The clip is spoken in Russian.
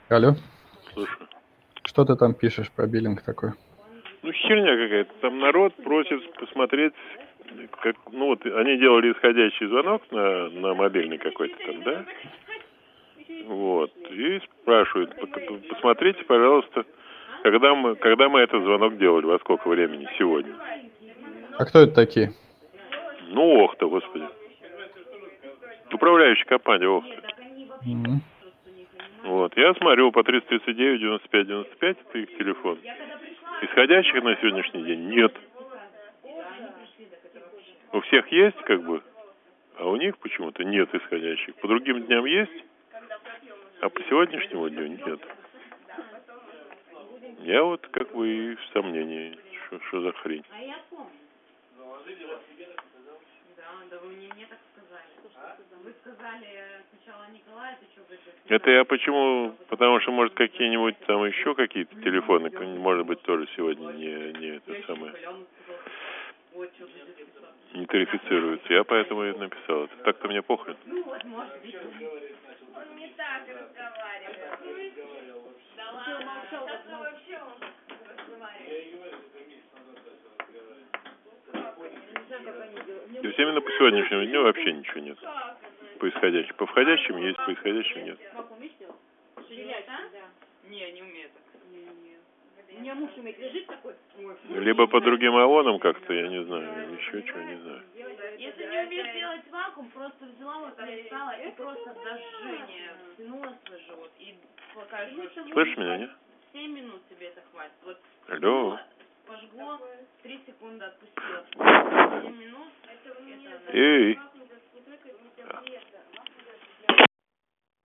Алло, Слушай. что ты там пишешь про биллинг такой? Ну, херня какая-то. Там народ просит посмотреть, как, ну вот они делали исходящий звонок на мобильный какой-то там, да? Вот. И спрашивают, посмотрите, пожалуйста, когда мы этот звонок делали, во сколько времени сегодня. А кто это такие? Ну, Охта, господи. Управляющая компания Охта. Мгм. Вот. Я смотрю, по 339 95 95 это их телефон. Исходящих на сегодняшний день нет. У всех есть, как бы, а у них почему-то нет исходящих. По другим дням есть, а по сегодняшнему дню нет. Я вот как бы и в сомнении, что за хрень. Да, вы мне так сказали. Вы сказали сначала Николай, ты что говоришь? Это я почему? Потому что, может, какие-нибудь там еще какие-то телефоны, может быть, тоже сегодня не это самое, не тарифицируются. Я поэтому и написал. Это так-то мне похрен. Ну вот, может быть. Он не так разговаривает. Да ладно. Сейчас вообще он разговаривает. То есть именно по сегодняшнему дню вообще ничего нет. По исходящим. По входящим есть, по исходящим нет. Не, не умею так. У меня муж умеет, лежит такой. Либо по другим ООНам как-то, я не знаю, еще чего, не знаю. Если не умеешь делать вакуум, просто взяла вот перестала и просто до жжения втянула свой живот. И покажешь. Слышишь меня, нет? 7 минут тебе это хватит. Вот Алло. пожгло, 3 секунды отпустила. 7 минут. Эй.